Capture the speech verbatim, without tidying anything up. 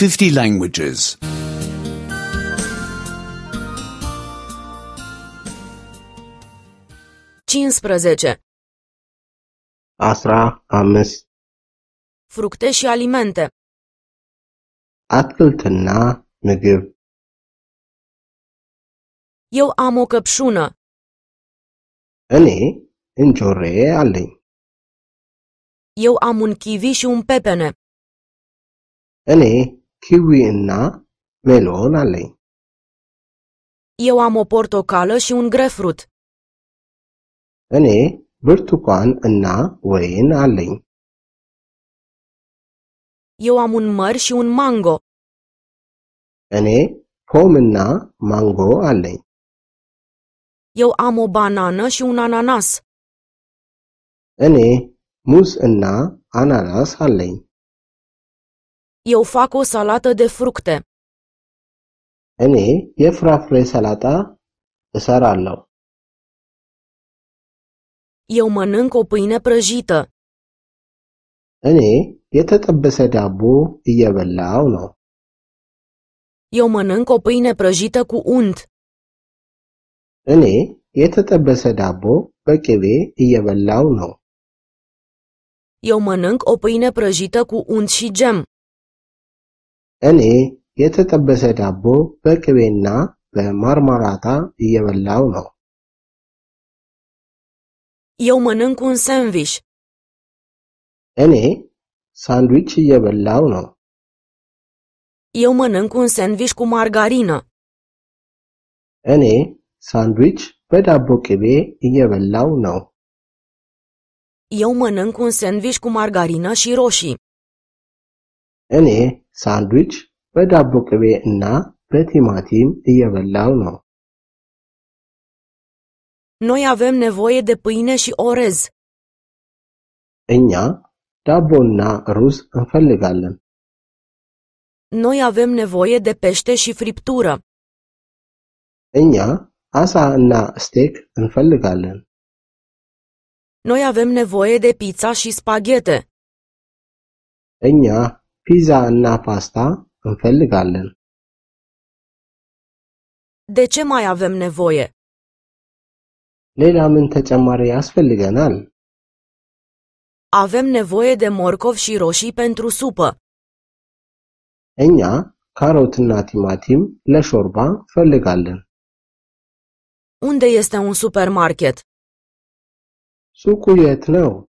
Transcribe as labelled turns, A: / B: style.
A: fifty languages.
B: cincisprezece.
C: Asra amis.
B: Fructe și alimente.
C: Atkulትና ምግብ.
B: Eu am o căpșună.
C: እኔ እንጆሬ አለኝ።
B: Eu am un kiwi și un pepene.
C: እኔ ኪዊ እና ሜሎን አለኝ።
B: Eu am o portocală și un grapefruit.
C: እኔ ብርቱካን እና ወይን አለኝ።
B: Eu am un măr și un mango.
C: እኔ ፖም እና ማንጎ አለኝ።
B: Eu am o banană și un ananas.
C: እኔ ሙዝ እና አናናስ አለኝ።
B: Eu fac o salată de fructe.
C: እኔ የፍራፍሬ ሰላጣ እሰራለሁ።
B: Eu mănânc o pâine prăjită.
C: እኔ የተጠበሰ ዳቦ እየበላው ነው።
B: Eu mănânc o pâine prăjită cu unt.
C: እኔ የተጠበሰ ዳቦ በቅቤ እየበላው ነው።
B: Eu mănânc o pâine prăjită cu unt și gem.
C: እኔ የተጠበሰ ዳቦ በቅቤና በማርማራታ እየበላው ነው።
B: Eu mănânc un sandwich.
C: እኔ ሳንድዊች እየበላው ነው።
B: Eu mănânc un sandwich cu margarină.
C: እኔ ሳንድዊች በዳቦ ቅቤ እየበላው ነው።
B: Eu mănânc un sandwich cu margarină și roșii.
C: እኔ ሳንድዊች በዳቦ ቅቤ እና በቲማቲም እየበላው ነው።
B: Noi avem nevoie de pâine și orez.
C: እኛ ዳቦና ሩዝ እንፈልጋለን።
B: Noi avem nevoie de pește și friptură.
C: እኛ አሳ እና ስቴክ እንፈልጋለን።
B: Noi avem nevoie de pizza și spaghete.
C: እኛ ፒዛ እና ፓስታ እንፈልጋለን።
B: De ce mai avem nevoie?
C: ሌላ ምን ተጨማሪ ያስፈልገናል?
B: Avem nevoie de morcov și roșii pentru supă.
C: እኛ ካሮትና ቲማቲም ለሾርባ እንፈልጋለን።
B: Unde este un supermarket?
C: ሱቁ የት ነው?